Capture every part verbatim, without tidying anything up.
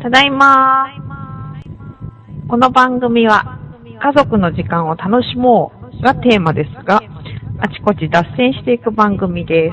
ただいま。この番組は家族の時間を楽しもうがテーマですが、あちこち脱線していく番組です。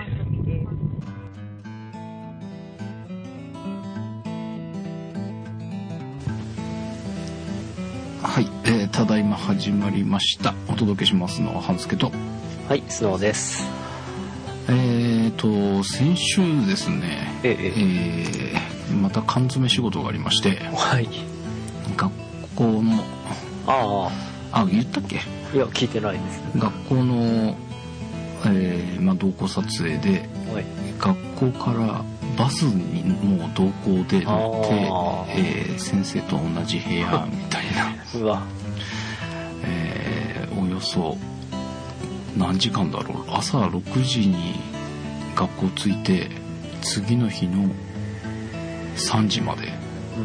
はい、えー、ただいま始まりました。お届けしますのは半助と、 はい、スノーです。 えーと先週ですね、えええー、また缶詰仕事がありまして、 はい、 学校のああ言ったっけ？ いや聞いてないです。 学校の、えーまあ、同行撮影で、はい、学校からバスにもう同行で乗って、えー、先生と同じ部屋みたいなうわ、 えー、およそ何時間だろう、朝ろくじに学校着いて次の日のさんじまで、うん、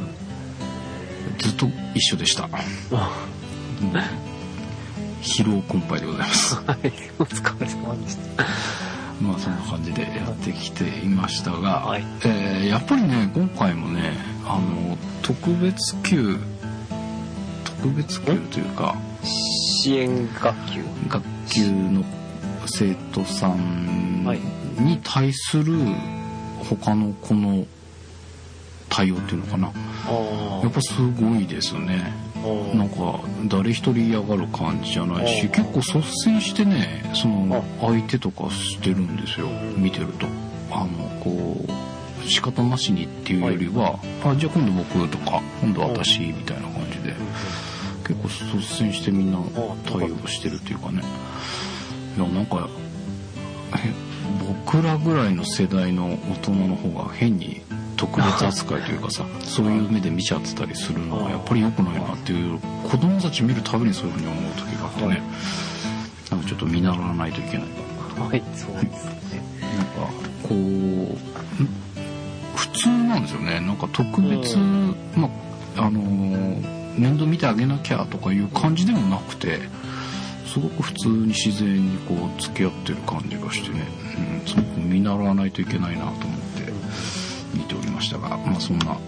ずっと一緒でした、うん、疲労困憊でございますはい、お疲れ様でした。 まあそんな感じでやってきていましたが、はい、えー、やっぱりね今回もねあの特別級特別級というか支援学級学級の生徒さんに対する他の子の対応っていうのかな、やっぱすごいですね。なんか誰一人嫌がる感じじゃないし、結構率先してねその相手とかしてるんですよ。見てるとあのこう仕方なしにっていうよりは、はい、あじゃあ今度僕とか今度私みたいな感じで結構率先してみんな対応してるっていうかね。いやなんか僕らぐらいの世代の大人の方が変に特別扱いというかさそういう目で見ちゃってたりするのがやっぱり良くないなっていう、子供たち見るたびにそういうふうに思う時があってね、なんかちょっと見習わないといけないな。 はい、そうですね。 なんかこう普通なんですよね。なんか特別、まああの面倒見てあげなきゃとかいう感じでもなくて、すごく普通に自然にこう付き合ってる感じがしてね、うん、すごく見習わないといけないなと思って見ておりましたが、まあそんな、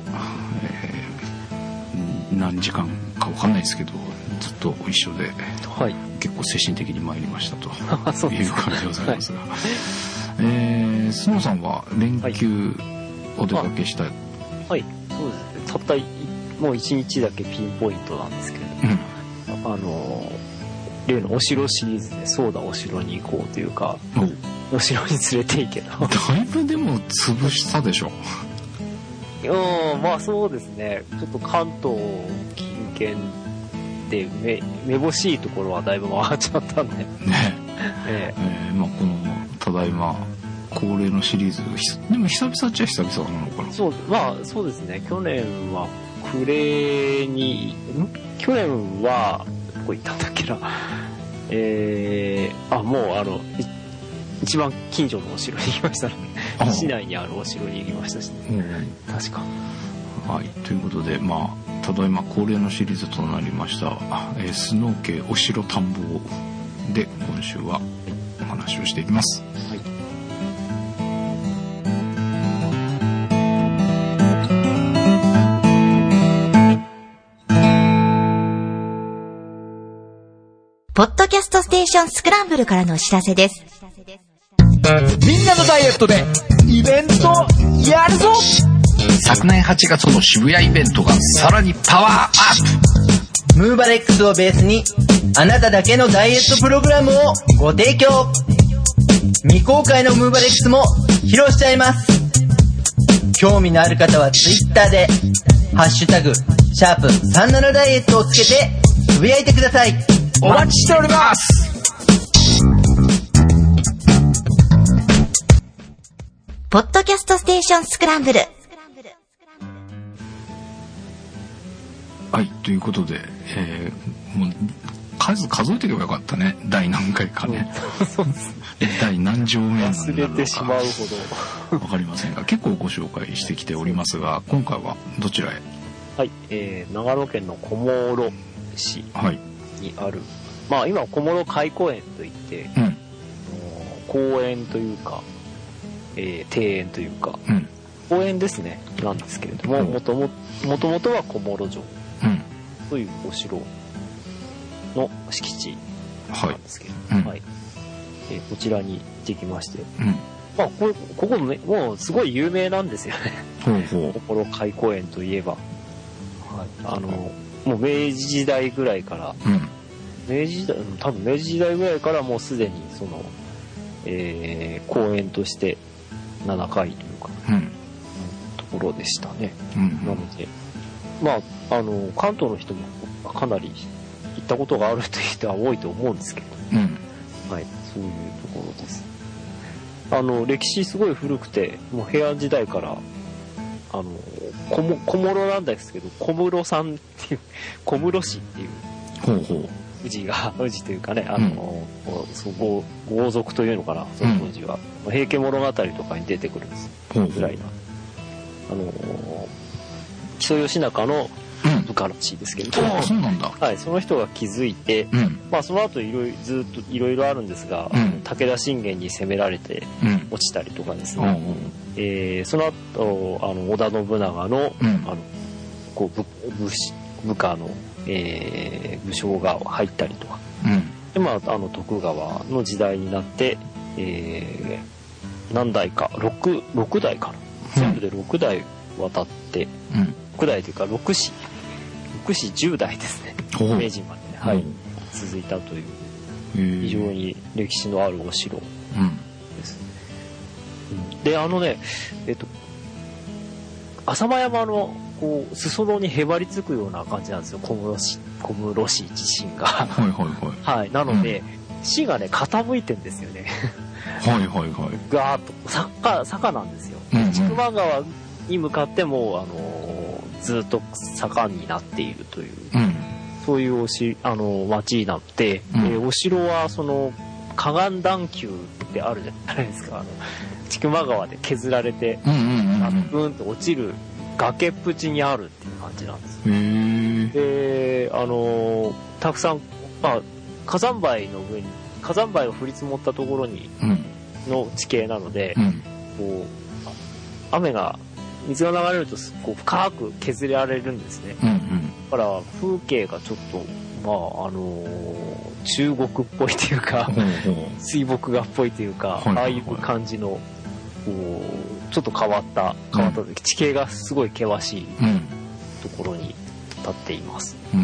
えー、何時間か分かんないですけどずっと一緒で、はい、結構精神的に参りましたという感じでございますが、はい、えー、スノーさんは連休お出かけしたい、はいはい、そうですね。たったもう一日だけピンポイントなんですけれども、うん、あの例のお城シリーズでそうだお城に行こうというか、お城に連れて行けと。 だいぶでも潰したでしょ。 うん、まあそうですね。ちょっと関東近県でめめぼしいところはだいぶ回っちゃったんでねええー、まあこのただいま恒例のシリーズでも久々っちゃ久々なのかな。 そう、まあそうですね。去年は暮れにん去年はどこ行ったんだっけな。えー、あもうあの一番近所のお城に行きましたね。市内にあるお城に行きましたしね、うん、確か。 はいということでまあただいま恒例のシリーズとなりました、えー、スノー家お城探訪で今週はお話をしていきます。はい。 ポッドキャストステーションスクランブルからのお知らせです。 みんなのダイエットでイベントやるぞ。 昨年はちがつの渋谷イベントがさらにパワーアップ。ムーバレックスをベースにあなただけのダイエットプログラムをご提供。未公開のムーバレックスも披露しちゃいます。興味のある方はツイッターでハッシュタグシャープさんじゅうななダイエットをつけてつぶやいてください。 お待ちしております。 ポッドキャストステーションスクランブル。 はいということで、えー、もう数数えていけばよかったね。第何回かね。第何条目なのか忘れてしまうほどわかりませんが、結構ご紹介してきておりますが、今回はどちらへ？ はい、えー、長野県の小諸市にある、はい、まあ今小諸開公園といって、うん、公園というか、えー、庭園というか、うん、 公園ですね、なんですけれども、もとも、もともとは小諸城というお城の敷地なんですけれども、はいはい、えー、こちらに行ってきまして、うん、まあ、こ, ここね、もうすごい有名なんですよね。小諸海公園といえば、はい、あのもう明治時代ぐらいから、うん、明治時代、多分明治時代ぐらいからもうすでにその、えー、公園として名高いというか、うん、ところでしたね。うん、なので、まあ、あの関東の人もかなり行ったことがあるという人は多いと思うんですけど、うん、はい、そういうところです。あの歴史すごい古くて、もう平安時代からあの小も小諸なんですけど、小室さんっていう小室氏っていうほうほう氏が氏というかね、あの、うん、そう豪豪族というのかな、その当時は、うん、平家物語とかに出てくるんですぐらいな、あの木曽義仲の部下らしいですけれども、 うん、そうなんだ。 はい、その人が気づいて、うん、まあその後いろいろずっといろいろあるんですが、うん、武田信玄に攻められて落ちたりとかですね、うん、えー、その後あの織田信長の、うん、あのこう 部, 部, 部下の、えー、武将が入ったりとか、うん、でまああの徳川の時代になって、えー、何代か 6, 6代かな、全部でろく代渡って、うん、ろく代というかろく子ろく子じゅう代ですね、明治まで、ね、はい、続いたという非常に歴史のあるお城です、うん、であのねえっと浅間山のこう裾野にへばりつくような感じなんですよ、小室市小室市自身がはいはいはい、 はい、なので、うん、市がね傾いてんですよねはいはいはい、 ガーッと坂坂なんですよ、うんうん、千曲川に向かってもあのずっと坂になっているという、うん、そういうおしあの町なので、うん、えー、お城はその河岸段丘ってあるじゃないですか、あの千曲川で削られて、うんうんうんうん、ブーンと落ちる崖っぷちにあるっていう感じなんですよ。で、あのたくさん、まあ、火山灰の上に火山灰を降り積もったところに、うん、の地形なので、うん、こう雨が水が流れるとこう深く削られるんですね、うんうん、だから風景がちょっとまああのー、中国っぽいというか水墨画っぽいというか、はいはいはい、ああいう感じのこうちょっと変わった変わった、うん、地形がすごい険しいところに立っています、うん、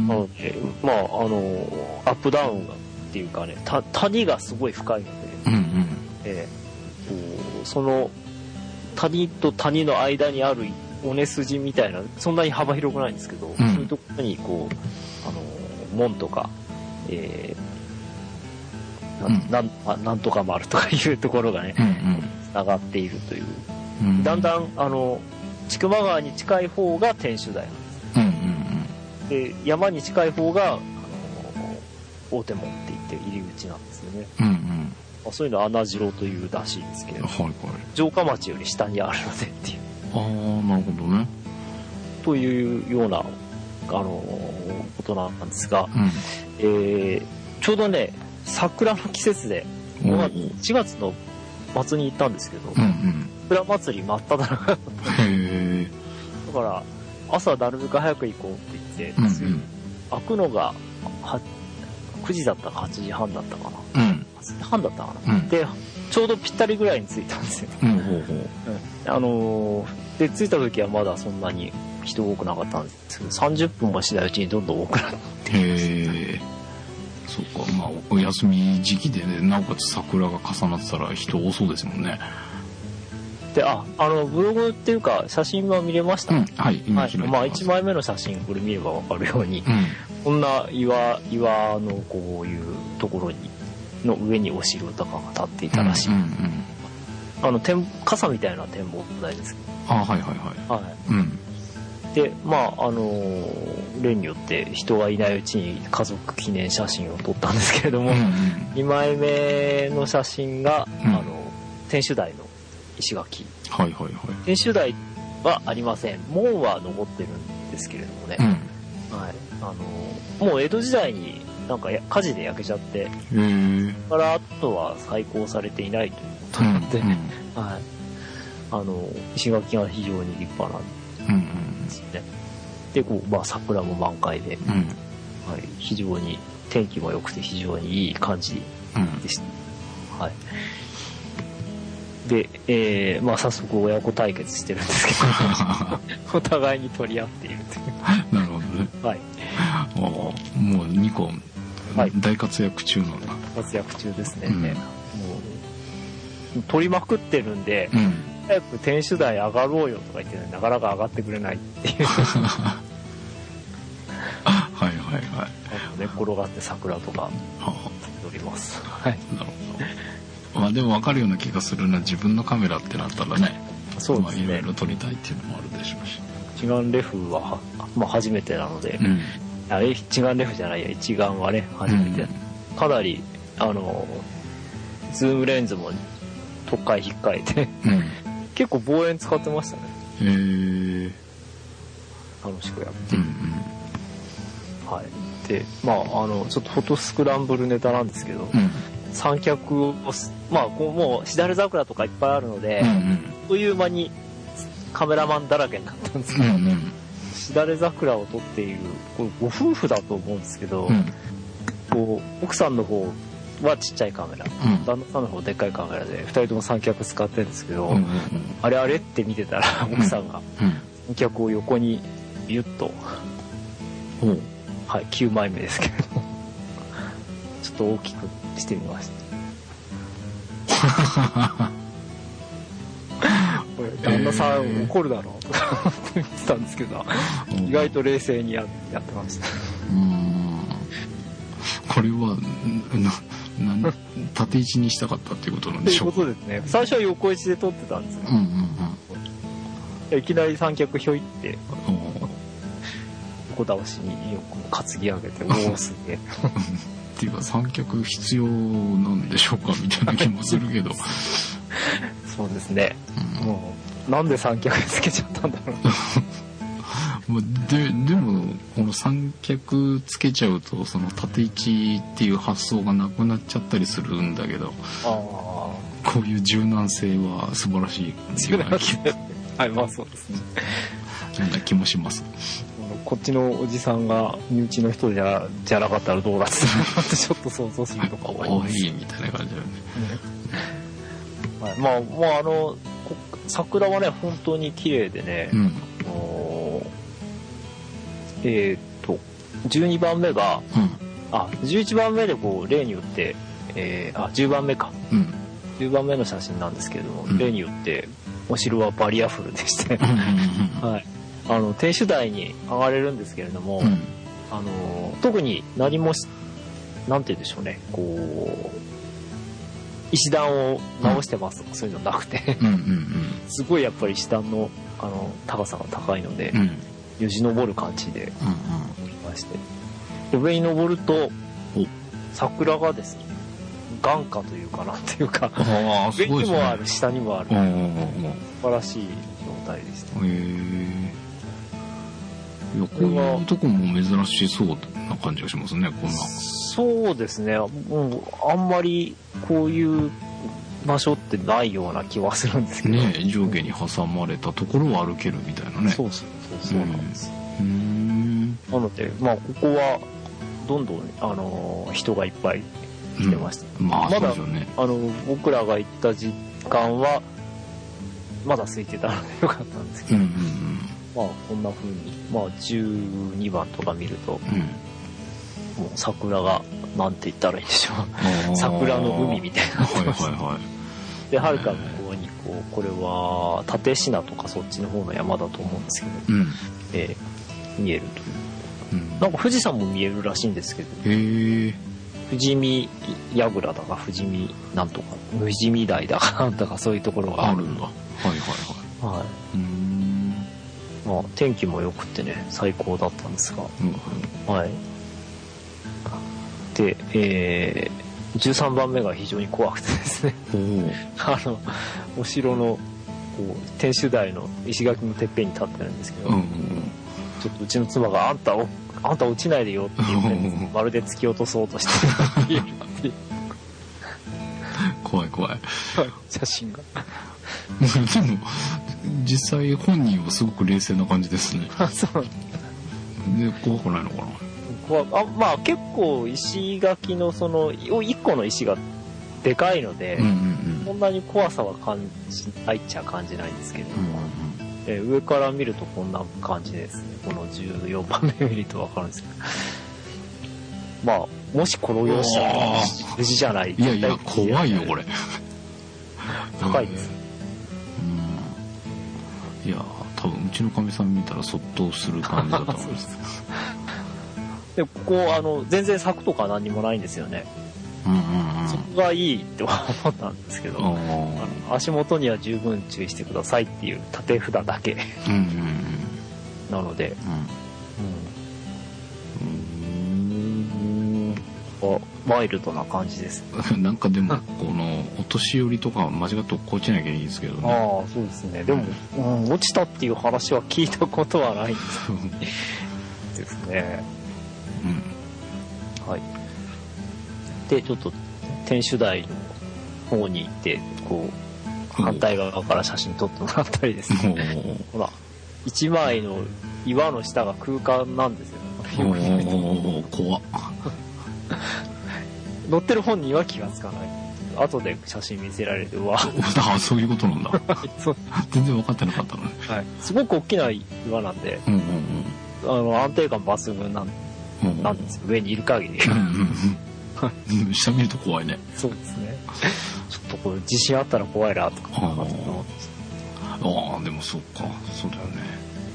なのでまああのー、アップダウンがっていうかね、た谷がすごい深いので、うんうん、えー、その谷と谷の間にある尾根筋みたいな、そんなに幅広くないんですけど、うん、そういうところにこうあの門とか、えー、な, うん、な, なんとか丸とかいうところがね、うんうん、繋がっているという、うん、だんだんあの千曲川に近い方が天守台なんです、うんうんうん、で山に近い方があの大手門って言って入り口なんですよね、うんうん、まあ、そういうのは穴城というらしいですけれど、はいはい、城下町より下にあるのでっていう。 ああ、なるほどね。 というような、あのー、ことなんですが、うん、えー、ちょうどね、桜の季節で、しがつの末に行ったんですけど、うんうん、桜祭り真っ只中だった。へだから、朝なるべく早く行こうって言って、うんうん、開くのがくじだったかはちじはんだったかな。うん、はちじはんだったかな、うん、でちょうどぴったりぐらいに着いたんですよ、うん、ほうほう、うん、あのー、で着いた時はまだそんなに人多くなかったんですけど、さんじゅっぷんもしないうちにどんどん多くなって、へえ、 そうか、まあお休み時期でね、なおかつ桜が重なってたら人多そうですもんね。 で、あ、あのブログっていうか写真は見れました、うん、 はい、今開いてます、はい、 まあいちまいめの写真これ見ればわかるように、うん、こんな岩岩のこういうところにの上にお城とかが立っていたらしい、うんうんうん、あの天傘みたいな展望台ですけど、 あ、はいはいはい、はい、うん、 でまああの例によって人がいないうちに家族記念写真を撮ったんですけれども、うんうん、にまいめの写真が、うん、あの天守台の石垣、 はいはいはい、 天守台はありません、門は残ってるんですけれどもね、うん、はい、あのもう江戸時代になんか火事で焼けちゃって、それからあとは再興されていないということなんで、うんうん、はい、 あの、石垣が非常に立派なんですね。うんうん、で、こう、まあ、桜も満開で、うん、はい、非常に、天気も良くて非常にいい感じでした。うん、はい。で、えー、まあ、早速親子対決してるんですけど、お互いに取り合っているという。 なるほどね。 はい。 もうにこ、はい、大活躍中なんだ。 活躍中ですね。うん、もう取りまくってるんで、うん、早く天守台上がろうよとか言ってね、なかなか上がってくれないっていう。 はいはいはい。 寝転がって桜とか撮ります。はい。 なるほど。まあでも分かるような気がするな。自分のカメラってなったらね。 そうですね。 まあいろいろ撮りたいっていうのもあるでしょうし。 一眼レフは、まあ初めてなので、うん、あれ一眼レフじゃないや、一眼はね、初めて。うん、かなり、あの、ズームレンズも特回引っかえて、うん、結構望遠使ってましたね。 へー。 楽しくやって。 うんうん、 はい。で、まあ、あの、ちょっとフォトスクランブルネタなんですけど、うん、三脚を、まあ、こうもう、しだれ桜とかいっぱいあるので、うんうん、という間にカメラマンだらけになったんですけど、うんうん、しだれ桜を撮っている、これご夫婦だと思うんですけど、うん、こう奥さんの方はちっちゃいカメラ、うん、旦那さんの方でっかいカメラで、ふたりとも三脚使ってるんですけど、うんうんうん、あれあれって見てたら、奥さんが三脚を横にビュッと、うん、はい、きゅうまいめですけど、ちょっと大きくしてみました。これ旦那さん怒るだろうとか言ってたんですけど、意外と冷静に や, やってました。 うーん、これはなな縦位置にしたかったっていうことなんでしょうか。 ということですね。最初は横位置で撮ってたんですよ、うんうんうん、いきなり三脚ひょいって横倒しに担ぎ上げて、おおすげえっていうか三脚必要なんでしょうかみたいな気もするけどそうですね、うん、もうなんで三脚つけちゃったんだろうで, でもこの三脚つけちゃうとその縦位置っていう発想がなくなっちゃったりするんだけど、あこういう柔軟性は素晴らしい柔軟性はい、まあそうですねそんな気もします。 こっちのおじさんが身内の人じゃじゃなかったらどうだってちょっと想像するとか思います。 おいみたいな感じだよね、 うん、はい、まあまああの桜はね本当に綺麗でね、うん、えー、っとじゅうにばんめが、うん、あじゅういちばんめでこう例によって、えー、あじゅうばんめか、うん、じゅうばんめの写真なんですけれども、うん、例によってお城はバリアフルでしてはい、あの天守台に上がれるんですけれども、うん、あの特に何もしなんて言うんでしょうね、こう石段を直してますとか、うん、そういうのなくてうんうん、うん、すごいやっぱり石段のあの高さが高いので、うん、よじ登る感じで登りまして、うんうん、上に登ると桜がですね眼下というかなんていうか上にもある下にもある素晴らしい状態でした。へー、 いやこういうとこも珍しそうな感じがしますね。こんなそうですね、うん、あんまりこういう場所ってないような気はするんですけどね。上下に挟まれたところを歩けるみたいなね。 そうそうそうそうなんです。うーん、なのでまあここはどんどんあのー、人がいっぱい来てました、 うん、まあまだそうですよね。 あの僕らが行った時間はまだ空いてたのでよかったんですけど、うんうんうん、まあこんな風にまあじゅうにばんとか見ると、うん、もう桜がなんて言ったらいいんでしょう桜の海みたいになってました、はいはいはい、ではるか向こうにこうこれは立科とかそっちの方の山だと思うんですけど、うん、えー、見えるという、うん、なんか富士山も見えるらしいんですけど、へー、富士見櫓だか富士見なんとか富士見台だかなんとかそういうところがあるんだ。はいはいはい、はい、うーん、まあ天気も良くてね最高だったんですが、うん、はい。で、えー、じゅうさんばんめが非常に怖くてですねあのお城のこう天守台の石垣のてっぺんに立ってるんですけど、うんうん、ちょっとうちの妻があんたをあんた落ちないでよって言って、まるで突き落とそうとしてる怖い怖い写真がでも実際本人はすごく冷静な感じですね。 そうで怖くないのかな。 怖あまあ結構石垣のそのいっこの石がでかいので、うんうんうん、そんなに怖さは感じないっちゃ感じないんですけど、うんうん、え上から見るとこんな感じですね。このじゅうよんばんめ見ると分かるんですけど、まあもしこの様子無事じゃない。 いやいや怖いよこれ。 高いです。 うん、いや多分うちのかみさん見たらそっとする感じだと思います。 でここあの全然柵とか何にもないんですよね。うんうんうん、そこがいいって思ったんですけど、あの足元には十分注意してくださいっていう縦札だけ、うんうんうん、なので、うんうん、あワイルドな感じです。 なんかでもこのお年寄りとか間違って落っこちなきゃいいんですけどね。 ああそうですね。でも、うん、落ちたっていう話は聞いたことはないんですですね。うん、はい。でちょっと天守台の方に行ってこう反対側から写真撮ってもらったりですね。ほら一枚の岩の下が空間なんですよ。 お怖っ。 乗ってる本人は気がつかない。後で写真見せられてうわ。 あそういうことなんだ。全然分かってなかったのね。 はい。すごく大きな岩なんで、うんうんうん、あの安定感抜群なんなんですよ。上にいる限り。 下見ると怖いね。 そうですね。ちょっとこれ自信あったら怖いなとか思ってああでもそうかそうだよね。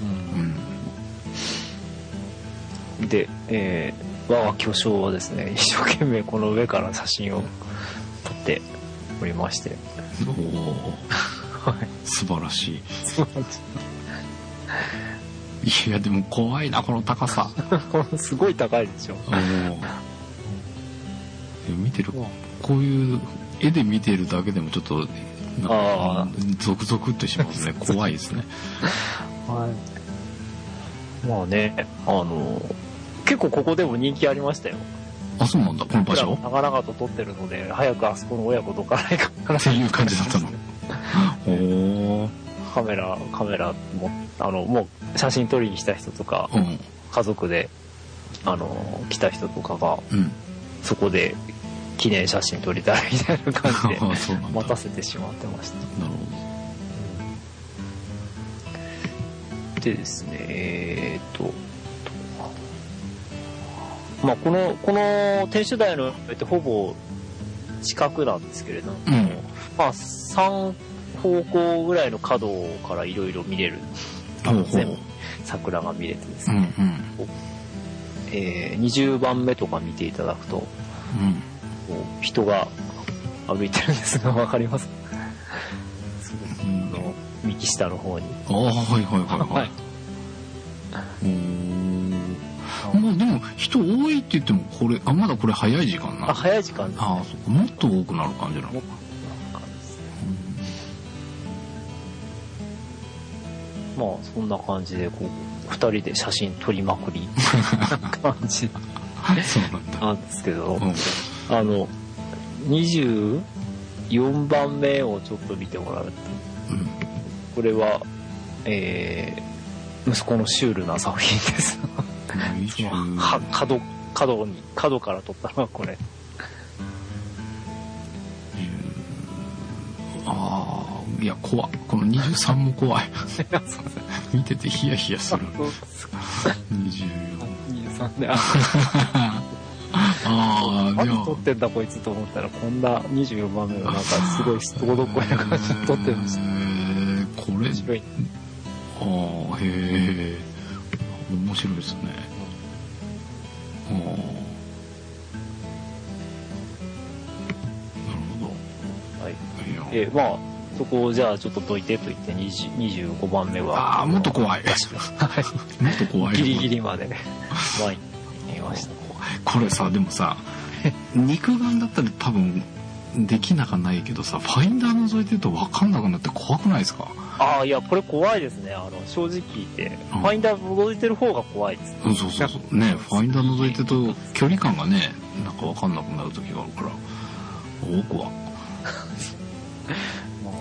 うん、で、えー、我が巨匠はですね一生懸命この上から写真を撮っておりまして。おお、はい、素晴らしい。素晴らしい。いやでも怖いなこの高さ。 すごい高いでしょ。 見てるこういう絵で見てるだけでもちょっとあゾクゾクってしますね。怖いですね。 はい。まあねあの結構ここでも人気ありましたよ。 あそうなんだこの場所。 長々と撮ってるので早くあそこの親子どかないかなっていう感じだったの。おお。 カメラカメラもあのもう写真撮りに来た人とか、うん、家族であの来た人とかが、うん、そこで記念写真撮りたいみたいな感じで待たせてしまってました。なるほど。でですねえー、っとまあこのこの天守台のってほぼ近くなんですけれども、うん、まあさん方向ぐらいの角からいろいろ見れる。全部桜が見れてですね、うんうんえー、にじゅうばんめとか見ていただくと、うん、こう人が歩いてるんですが分かりますか？うん、の右下の方に。 ああはいはいはいはい。うーんまあでも人多いって言ってもこれあまだこれ早い時間な。 あ早い時間です、ね。 あそこもっと多くなる感じなの。 まあそんな感じでこうふたりで写真撮りまくり感じなんですけど、うん、あのにじゅうよんばんめをちょっと見てもらうと、うん、これは、えー、息子のシュールな作品です。は角角に角から撮ったのはこれ。 ああいや怖っこのにじゅうさんも怖い。見ててヒヤヒヤする。にじゅうよん、 にじゅうさんでああ何撮ってんだこいつと思ったらこんなにじゅうよんばんめのなんかすごいすとこどっこいな感じで撮ってました。 えー、これ白い。ああへえ面白いですね。ああなるほど。 はい。えー、まあそこをじゃあちょっとどいてと言ってにじゅう、にじゅうごばんめはああもっと怖い。もっと怖い。 ギリギリまで前に見ました。 これさでもさ肉眼だったら多分できなかないけどさファインダー覗いてると分かんなくなって怖くないですか？ ああいやこれ怖いですね。あの正直言って、うん、ファインダー覗いてる方が怖いです、ね。 うん、そうそうそうねファインダー覗いてると距離感がねなんか分かんなくなる時があるから多くは。 まあ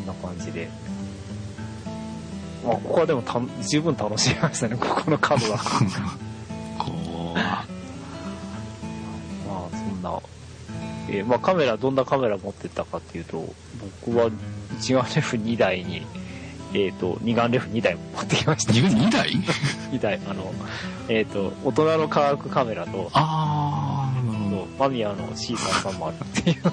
んな感じで。まあ、ここはでもた十分楽しみましたね、ここの角が。 こう。 まあ、そんな。えー、まあカメラ、どんなカメラ持ってったかっていうと、僕は一眼レフにだいに、えっ、ー、と、二眼レフにだい持ってきました。 自分にだい ? に 台。あの、えっ、ー、と、大人の科学カメラと、 あー、なるほど。 マミヤの シーさんさん もあるっていう。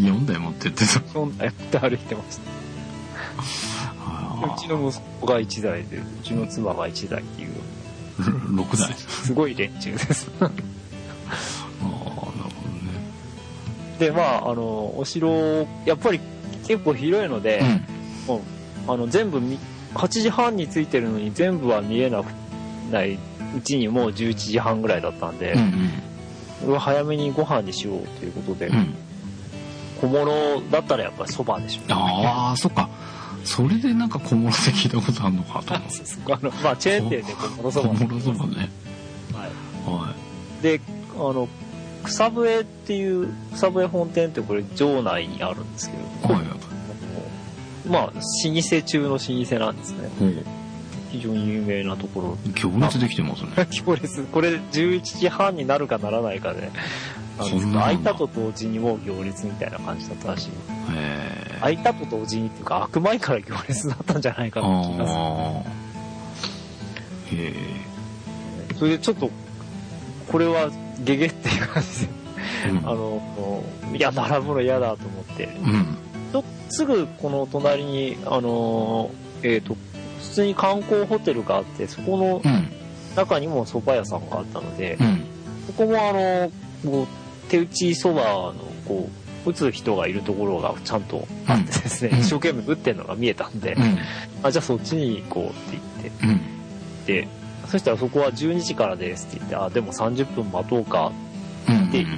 よんだい持ってってた。 よんだい持って歩いてました。うちの息子がいちだいで、うちの妻がいちだいっていう。 ろくだい。 すごい連中です。 ああ、なるほどね。 で、まあ、あの、お城、やっぱり結構広いので、うん、もうあの全部はちじはんについてるのに全部は見えなくないうちにもうじゅういちじはんぐらいだったんで、うんうん、俺は早めにご飯にしようということで、うん、小諸だったらやっぱりそばでしょうね。 ああ、そっか。それでなんか小諸って聞いたことあるのかと思って。 あの、まあ、チェーン店で小諸そば。 小諸そばね。 はい。はい。で、あの、草笛っていう、草笛本店ってこれ城内にあるんですけど、はい、まあ、老舗中の老舗なんですね。うん、非常に有名なところ。 行列できてますね。 行列。これじゅういちじはんになるかならないかで、開いたと同時にもう行列みたいな感じだったらしい。へ開いたと同時にっていうか、開く前から行列だったんじゃないかなって気がする。へえ。それでちょっと、これはゲゲっていう感じで、うん、あの、いや、並ぶの嫌だと思って、うんちょすぐこの隣に、あのー、えっ、ー、と、普通に観光ホテルがあって、そこの中にも蕎麦屋さんがあったので、うん、そこもあのー、こう手打ち蕎麦の、こう、打つ人がいるところがちゃんとあってですね、うん、一生懸命打ってるのが見えたんで、うん、あ、じゃあそっちに行こうって言って、うん、で、そしたらそこはじゅうにじからですって言って、あ、でもさんじゅっぷん待とうかって言って、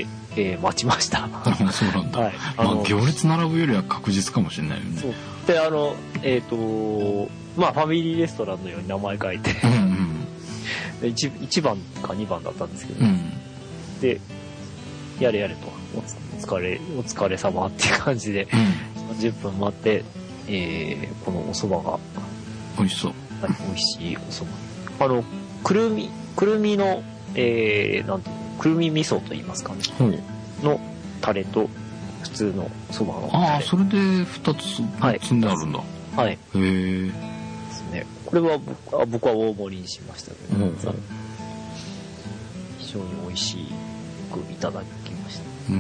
えー、待ちました。 そうなんだ。はい。あの、まあ、行列並ぶよりは確実かもしれないよね。そう。 で、あの、えっ、ー、と、まあ、ファミリーレストランのように名前書いて、うんうん、いち, いちばんかにばんだったんですけど、うん、で、やれやれと、お疲れ、お疲れ様っていう感じで、うん、さんじゅっぷん待って、えー、このお蕎麦が、 美味しそう。 はい、美味しいお蕎麦。あの、くるみ、くるみの、えー、なんていうの、くるみ味噌と言いますかね、うん、のタレと普通のそばのタレ。 ああ、それでふたつ積んであるんだ。 はい。へえ。 ですね。これは僕は僕は大盛りにしましたけど、うん、非常に美味しくいただきました。 うん。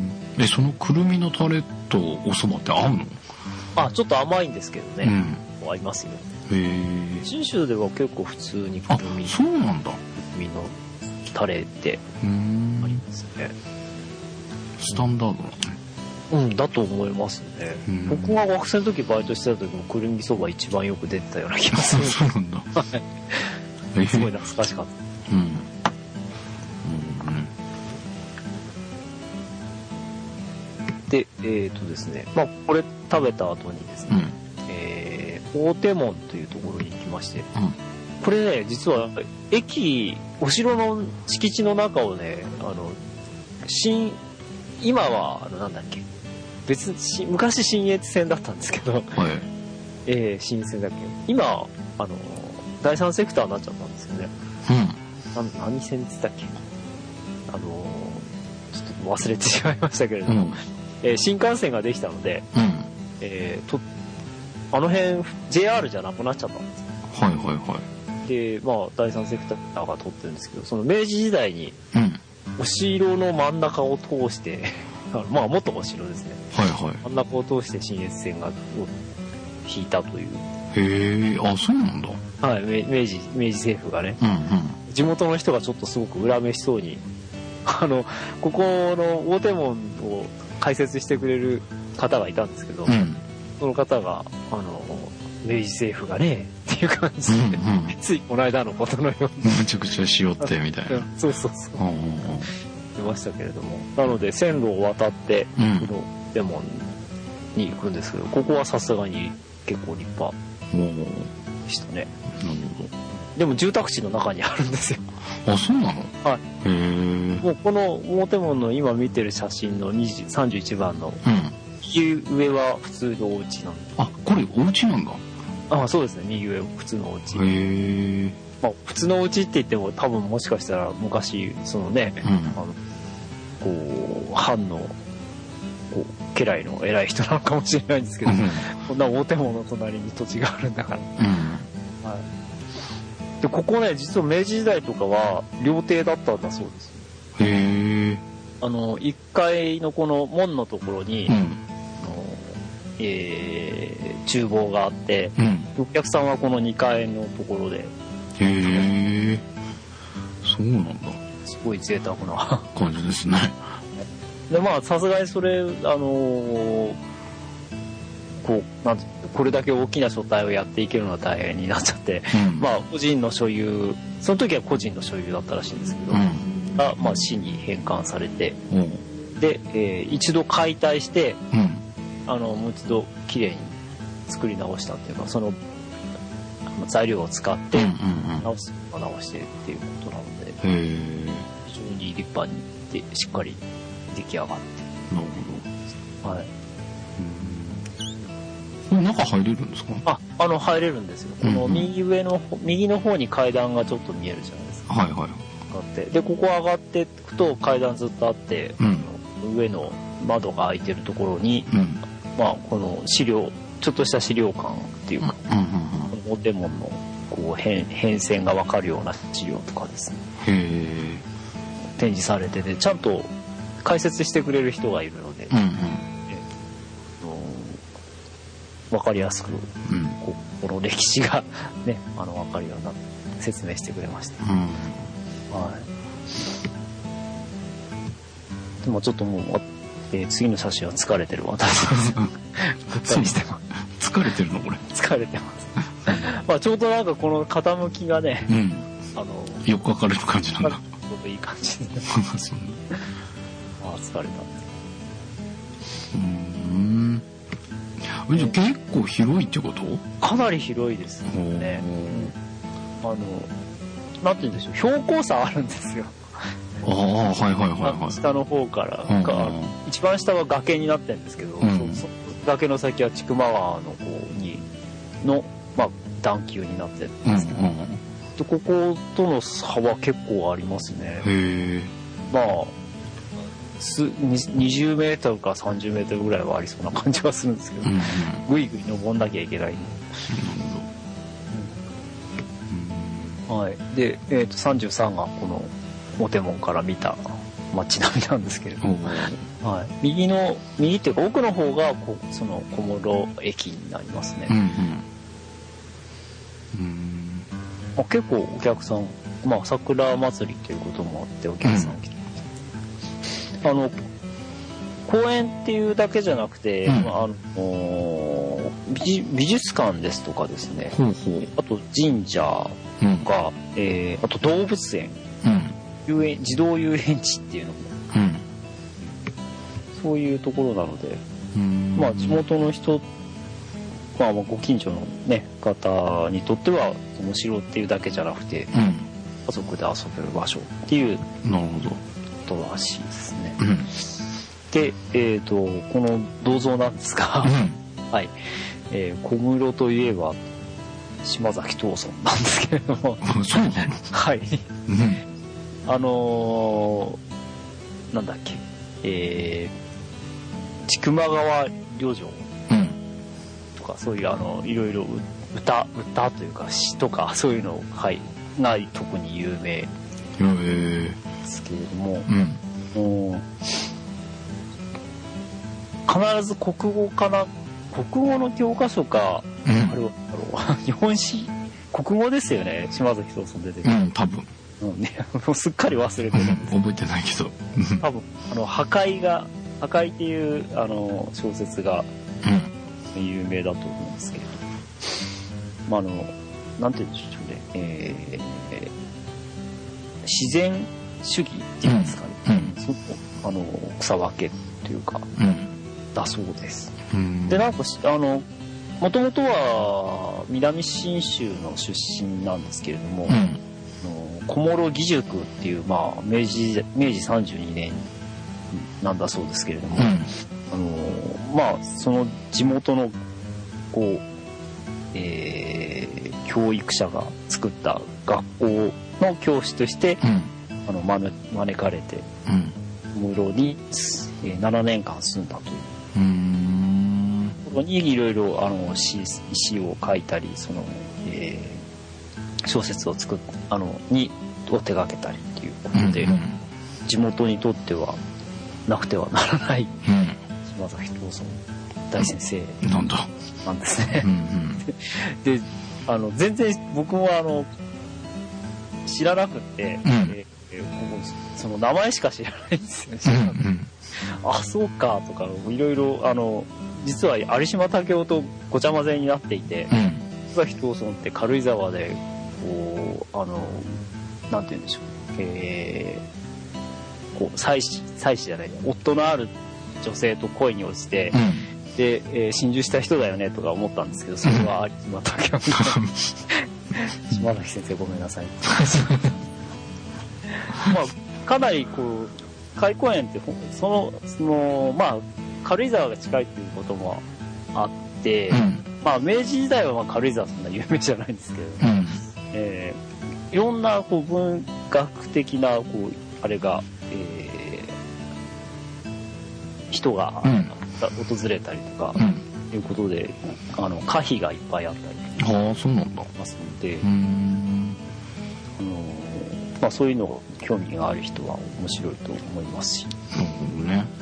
え、そのくるみのタレとお蕎麦って合うの？ あ、ちょっと甘いんですけどね。うん、合いますよ。 へえ。 信州では結構普通にくるみ。 あ、そうなんだ。くるみのタレってありますね。 スタンダードだね。 うん、だと思いますね。僕が学生の時バイトしてた時もくるみそば一番よく出てたような気がする。 そうなんだ。 はい。すごい懐かしかった。うん。うんうん、で、えっ、ー、とですね、まあこれ食べた後にですね、うん、えー、大手門というところに行きまして、うんこれね、実は、駅、お城の敷地の中をね、あの、新、今は、あの、なんだっけ、別、昔新越線だったんですけど、はい、えー、新越線だっけ。今、あの、第三セクターになっちゃったんですよね。うん。な何線って言ったっけあの、ちょっと忘れてしまいましたけれども、うんえー、新幹線ができたので、うん、えー、と、あの辺、ジェイアール じゃなくなっちゃったんですよ。 はいはいはい。 で、まあ、第三セクターが通ってるんですけど、その明治時代に、お城の真ん中を通して、うん、まあ、元お城ですね。はいはい。真ん中を通して信越線が、を引いたという。 へえ、あ、そうなんだ。 はい、明治、明治政府がね、うんうん。地元の人がちょっとすごく恨めしそうに、あの、ここの大手門を開設してくれる方がいたんですけど、うん、その方が、あの、明治政府がね、っていう感じで、うんうん、ついこの間のことのように。 むちゃくちゃしよってみたいな。 そうそうそう。出ましたけれども。なので、線路を渡って、このデモンに行くんですけど、ここはさすがに結構立派でしたね。なるほど。でも住宅地の中にあるんですよ。 あ、そうなの？ はい。へー。もうこの表門の今見てる写真のさんじゅういちばんの右上は普通のお家なんで。 あ、これお家なんだ。 あ、そうですね。右上普通のお家。 へえ。 まあ普通のお家って言っても多分もしかしたら昔そのね、うん、あのこう藩のこう家来の偉い人なのかもしれないんですけど、うん、こんな大手門の隣に土地があるんだから。うん、はい。でここね、実は明治時代とかは料亭だったんだそうです。 へえ。 あのいっかいのこの門のところに、うん、あのえー、厨房があって、うん、お客さんはこのにかいのところで。 へえ。そうなんだ。 すごい贅沢な感じですね。 でまあさすがにそれあのー、こうなんてこれだけ大きな書体をやっていけるのは大変になっちゃって、うん、まあ個人の所有、その時は個人の所有だったらしいんですけど、うん、がまあ市に返還されて、うん、で、えー、一度解体して、うん、あのもう一度きれいに作り直したっていうか、その材料を使って直す、うんうんうん、直してっていうことなので、非常に立派にでしっかり出来上がって。 なるほど。 はい。 これ中入れるんですか？ あ、あの入れるんですよ。この右上の、うんうん、右の方に階段がちょっと見えるじゃないですか。 はいはい。 あってでここ上がっていくと階段ずっとあって、うん、上の窓が開いてるところに、うん、まあこの資料ちょっとした資料館っていうか、うんうんうん、お手門のこう 変, 変遷が分かるような資料とかですね。 へ展示されててちゃんと解説してくれる人がいるので、うんうん分かりやすく、うん、こ, この歴史がねあの分かるような説明してくれました、うんはい、でもちょっともう、えー、次の写真は疲れてる私ですぐったりしてます疲れてるのこれ疲れてますまあちょうどなんかこの傾きがね、うん、あのよく分かれる感じなんだちょっといい感じでああ疲れたうーんじゃあ結構広いってこと？ かなり広いですよね。あのなんて言うんでしょう、標高差あるんですよ。 ああはいはいはいはい。 下の方からが一番下は崖になってるんですけど、うん、そ崖の先は千曲川の方にのまあ段丘になってるんですけど、うんうん、でこことの差は結構ありますね。 へまあ。にじゅうメートルからさんじゅうメートルぐらいはありそうな感じはするんですけど、うんうん、ぐいぐい登んなきゃいけない、うんはい、で、えー、とさんじゅうさんがこのお手門から見た街並みなんですけれども、はい、右の右っていうか奥の方がこその小諸駅になりますね、うんうんうんまあ、結構お客さん、まあ、桜祭りということもあってお客さん来て、うんあの公園っていうだけじゃなくて、うん、あの 美, 美術館ですとかですね、うんうん、あと神社とか、うんえー、あと動物園、うん、遊園児童遊園地っていうのも、うん、そういうところなので、うん、まあ地元の人、まあ、ご近所の、ね、方にとってはお城っていうだけじゃなくて、うん、家族で遊べる場所っていう。 なるほどことらしいですね。うん、で、えーと、この銅像なんですが、うんはいえー、小室といえば島崎藤村なんですけれどもそうなのはい、うん、あのー、なんだっけえー、千曲川旅情とか、うん、そういうあのいろいろ歌歌というか詩とかそういうのはいが特に有名ですけれども、うん、もう必ず国語かな国語の教科書か、うん、あれは日本史国語ですよね島崎藤村出てくる、 うん、多分、 うんね、もうすっかり忘れてるんです、 うん、覚えてないけど多分あの破壊が破壊っていうあの小説が有名だと思うんですけれど、まああのなんて言うんでしょうね、えー、自然主義っていうんですかね、うんうん、そあの草分けというか、うん、だそうです、うん、でなんかあのもともとは南信州の出身なんですけれども、うん、小諸義塾っていう、まあ、明治明治さんじゅうにねんなんだそうですけれども、 うん、 あのまあその地元のこう、えー、教育者が作った学校の教師として、うん、あの 招, 招かれて、うん、室に、えー、ななねんかん住んだという。うーん、ここにいろいろあの詩詩を書いたり、その、えー、小説を作っあのにを手掛けたりっていうことで、うんうん、地元にとってはなくてはならない、うん、島崎藤村大先生なんだなんですね。うんうん、で、あの全然僕もあの知らなくて、うん、えー、ここその名前しか知らないんですよね。うんうん、あ、そうかとかいろいろあの実は有島武雄とごちゃ混ぜになっていて、島崎藤村って軽井沢でこうあのなんて言うんでしょう、えー、こう妻子妻子じゃない夫のある女性と恋に落ちて、うん、で、えー、心中した人だよねとか思ったんですけど、それは有島武雄島崎先生ごめんなさい。まあかなりこう開公園ってそのそのまあ軽井沢が近いっていうこともあって、うん、まあ明治時代はまあ軽井沢そんな有名じゃないんですけど、うん、えー、いろんなこう文学的なこうあれが、えー、人が、うん、訪れたりとか、うん、いうことであの歌碑がいっぱいあったり、 ああそうなんだ。 ますので、うーん、あのまあそういうのが興味がある人は面白いと思いますし。 なるほどね。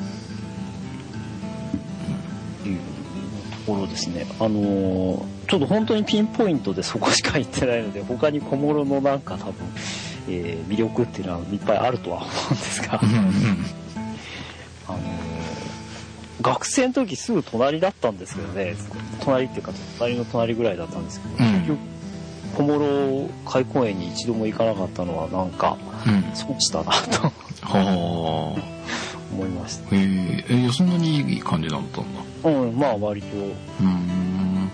いうところですね。あのー、ちょっと本当にピンポイントでそこしか行ってないので、他に小諸のなんか多分、えー、魅力っていうのはいっぱいあるとは思うんですが、あのー、学生の時すぐ隣だったんですけどね、隣っていうか隣の隣ぐらいだったんですけど、結局小諸開公園に一度も行かなかったのはなんか損したなと、はあ思いました。 へえー、そんなにいい感じだったんだ。 うん、まあ割と。うーん。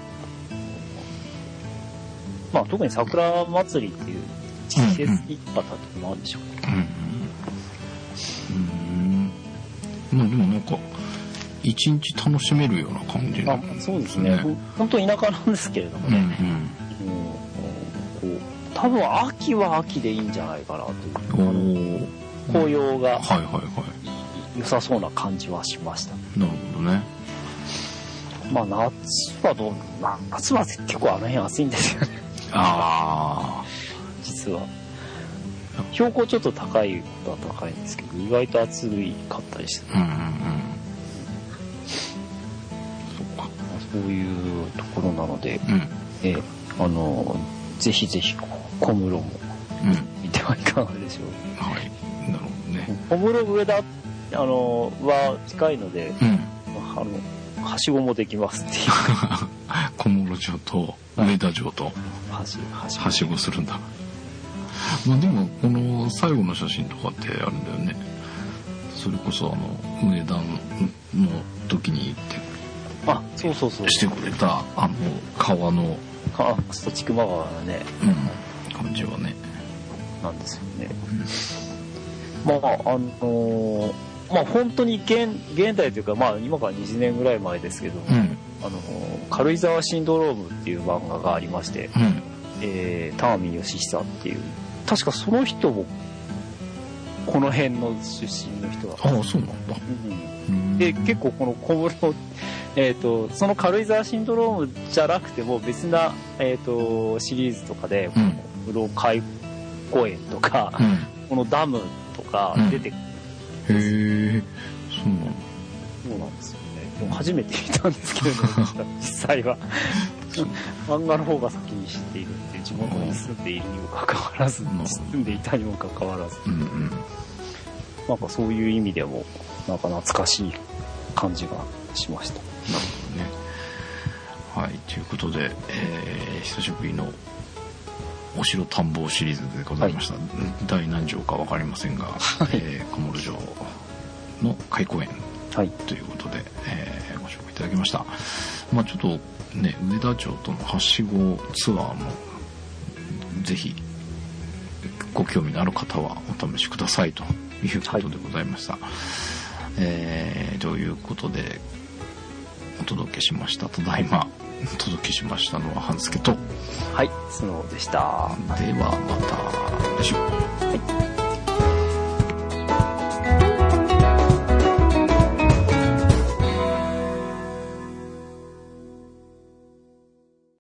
まあ特に桜祭りっていう季節一派だともあるんでしょうね。 うん。うん。まあでもなんか一日楽しめるような感じなんですね。 あ、そうですね。本当田舎なんですけれどもね。うんうん、こう多分秋は秋でいいんじゃないかなという。紅葉が。はいはいはい。良さそうな感じはしました。 なるほどね。 まあ夏はどう、まあ、夏は結構あの辺暑いんですよね。ああ。実は標高ちょっと高いことは高いんですけど、意外と暑いかったりして。うんうんうん。そうか。そういうところなので、うん、えあのぜひぜひ小室も見てはいかがでしょう。うん、はい。なるほどね。小室上田あのは近いので、うん、あのはしごもできますっていう小諸城と上田城とはし、はしご、はしごするんだ。まあでもこの最後の写真とかってあるんだよね。それこそあの上田の時に行ってあそうそうそうしてくれたあの川のあそう千曲川のね、 うん、感じはねなんですよね。うん、まああのーまあ本当に現、現代というか、まあ今からにじゅうねんぐらい前ですけど、うん、あの、軽井沢シンドロームっていう漫画がありまして、うん、えー、玉見義久っていう、確かその人も、この辺の出身の人だったんです。 ああ、そうなんだ。 うん、で、結構この小室、えっと、その軽井沢シンドロームじゃなくても別な、えっと、シリーズとかで、小室開公園とか、うん、このダムとか出てくる。うんへえ、そうなの。 そうなんですよね。でも初めて見たんですけれども、実際は漫画の方が先に知っているっていう地元に住んでいるにもかかわらず、住んでいたにもかかわらず、うんうん、なんかそういう意味でもなんか懐かしい感じがしました。なるほどね。はい、ということで、えー、久しぶりのお城探訪シリーズでございました。はい、第何条か分かりませんが、はいえー、小諸城の開公園ということで、はいえー、ご紹介いただきました。まあちょっとね上田城とのはしごツアーもぜひご興味のある方はお試しくださいということでございました。はいえー、ということでお届けしました。ただいまお届けしましたのは半助と、 はい、スノーでした。 ではまた来週。 はい。